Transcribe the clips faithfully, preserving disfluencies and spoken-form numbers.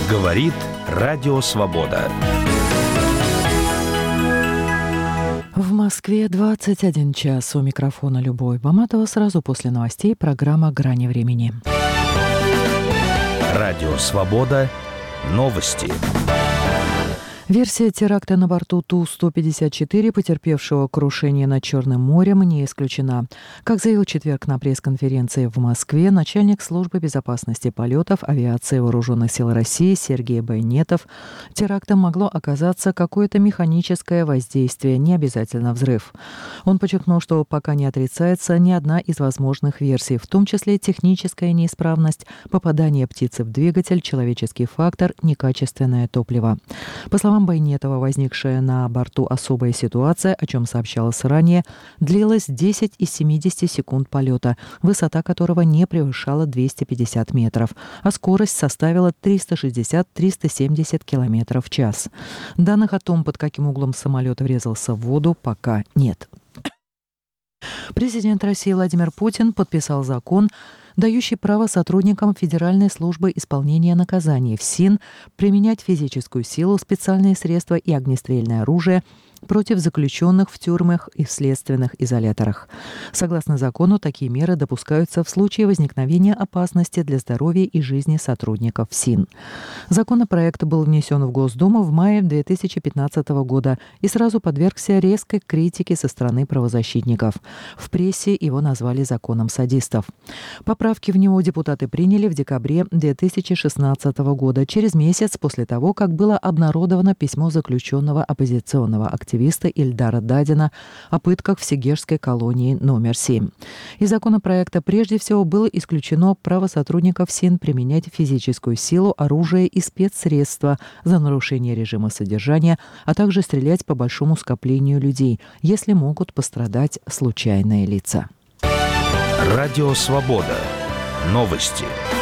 Говорит Радио Свобода. В Москве двадцать один час. У микрофона Любовь Баматова. Сразу после новостей программа «Грани времени». Радио Свобода. Новости. Версия теракта на борту Ту сто пятьдесят четыре, потерпевшего крушение над Черным морем, не исключена. Как заявил в четверг на пресс-конференции в Москве начальник службы безопасности полетов авиации Вооруженных сил России Сергей Байнетов, терактом могло оказаться какое-то механическое воздействие, не обязательно взрыв. Он подчеркнул, что пока не отрицается ни одна из возможных версий, в том числе техническая неисправность, попадание птицы в двигатель, человеческий фактор, некачественное топливо. По словам Байнетова, возникшая на борту особая ситуация, о чем сообщалось ранее, длилась десять из семидесяти секунд полета, высота которого не превышала двести пятьдесят метров, а скорость составила триста шестьдесят - триста семьдесят километров в час. Данных о том, под каким углом самолет врезался в воду, пока нет. Президент России Владимир Путин подписал закон, дающий право сотрудникам Федеральной службы исполнения наказаний ФСИН применять физическую силу, специальные средства и огнестрельное оружие против заключенных в тюрьмах и в следственных изоляторах. Согласно закону, такие меры допускаются в случае возникновения опасности для здоровья и жизни сотрудников ФСИН. Законопроект был внесен в Госдуму в мае две тысячи пятнадцатого года и сразу подвергся резкой критике со стороны правозащитников. В прессе его назвали законом садистов. Поправки в него депутаты приняли в декабре две тысячи шестнадцатого года, через месяц после того, как было обнародовано письмо заключенного оппозиционного активиста активиста Ильдара Дадина о пытках в Сегежской колонии номер семь. Из законопроекта прежде всего было исключено право сотрудников ФСИН применять физическую силу, оружие и спецсредства за нарушение режима содержания, а также стрелять по большому скоплению людей, если могут пострадать случайные лица. Радио Свобода. Новости.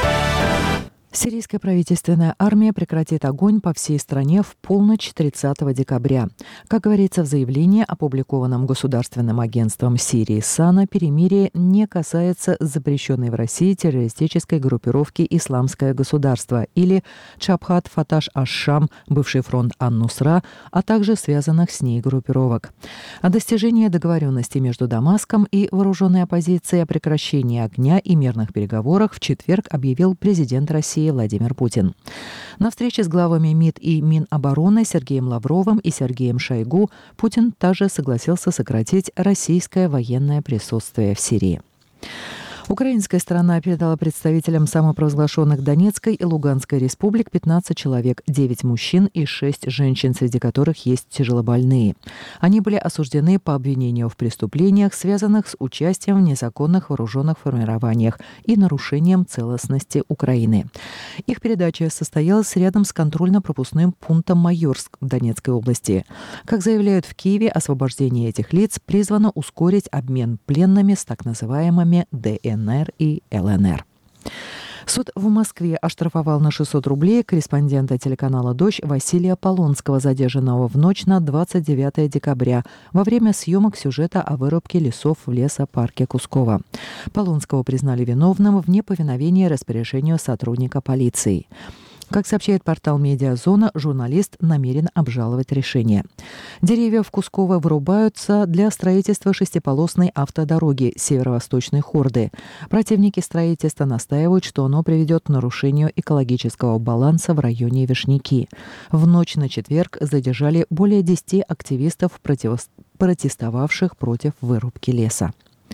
Сирийская правительственная армия прекратит огонь по всей стране в полночь тридцатого декабря. Как говорится в заявлении, опубликованном Государственным агентством Сирии САНА, перемирие не касается запрещенной в России террористической группировки «Исламское государство» или Чабхат Фаташ аш-Шам, бывший фронт ан-Нусра, а также связанных с ней группировок. О достижении договоренности между Дамаском и вооруженной оппозицией о прекращении огня и мирных переговорах в четверг объявил президент России Владимир Путин. На встрече с главами МИД и Минобороны Сергеем Лавровым и Сергеем Шойгу Путин также согласился сократить российское военное присутствие в Сирии. Украинская сторона передала представителям самопровозглашенных Донецкой и Луганской республик пятнадцать человек, девять мужчин и шесть женщин, среди которых есть тяжелобольные. Они были осуждены по обвинению в преступлениях, связанных с участием в незаконных вооруженных формированиях и нарушением целостности Украины. Их передача состоялась рядом с контрольно-пропускным пунктом Майорск в Донецкой области. Как заявляют в Киеве, освобождение этих лиц призвано ускорить обмен пленными с так называемыми ДНР и ЛНР. Суд в Москве оштрафовал на шестьсот рублей корреспондента телеканала «Дождь» Василия Полонского, задержанного в ночь на двадцать девятое декабря во время съемок сюжета о вырубке лесов в лесопарке Кусково. Полонского признали виновным в неповиновении распоряжению сотрудника полиции. Как сообщает портал «Медиазона», журналист намерен обжаловать решение. Деревья в Кусково вырубаются для строительства шестиполосной автодороги Северо-Восточной Хорды. Противники строительства настаивают, что оно приведет к нарушению экологического баланса в районе Вишняки. В ночь на четверг задержали более десяти активистов, против... протестовавших против вырубки леса.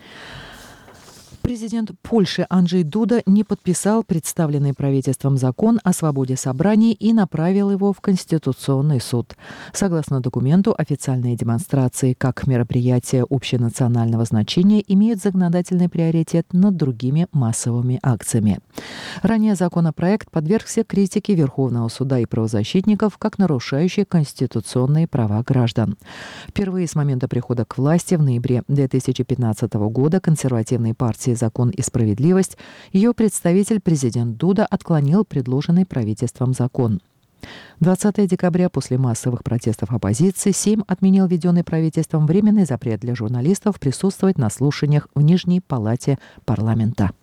Президент Польши Анджей Дуда не подписал представленный правительством закон о свободе собраний и направил его в Конституционный суд. Согласно документу, официальные демонстрации как мероприятия общенационального значения имеют законодательный приоритет над другими массовыми акциями. Ранее законопроект подвергся критике Верховного суда и правозащитников как нарушающий конституционные права граждан. Впервые с момента прихода к власти в ноябре две тысячи пятнадцатого года консервативной партии «Закон и справедливость» ее представитель президент Дуда отклонил предложенный правительством закон. двадцатого декабря после массовых протестов оппозиции Сейм отменил введенный правительством временный запрет для журналистов присутствовать на слушаниях в Нижней палате парламента.